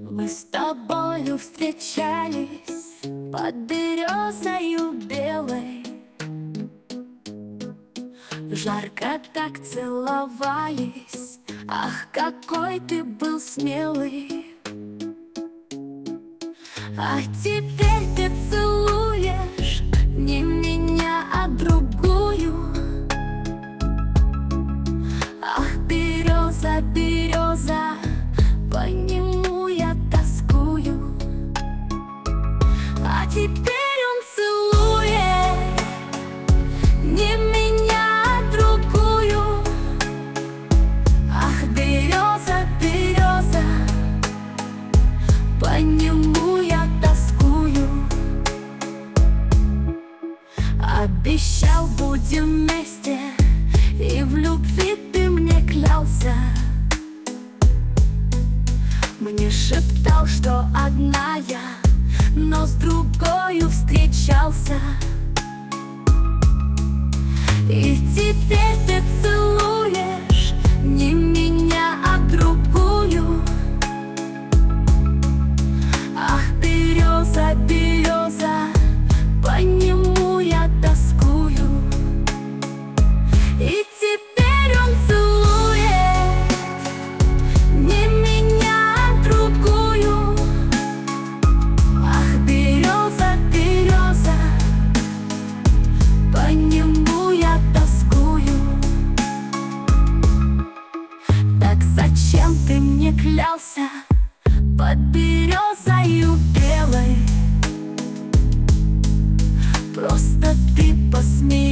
Мы с тобою встречались под березою белой, жарко так целовались. Ах, какой ты был смелый! А теперь ты целуешь не меня, а другую. Ах, береза, береза, по нему я тоскую. А теперь он целует не меня, а другую. Ах, береза, береза, по нему я тоскую. Обещал, будем вместе, и в любви ты мне клялся. Мне шептал, что одна я, но с другою встречался. И теперь ты целуешь не меня, а другую. Ах, береза, береза, по нему я тоскую. И теперь он целует не меня, а другую. Ах, береза, береза, по нему я тоскую. Так зачем ты мне клялся под березою белой? Просто ты посмеялся.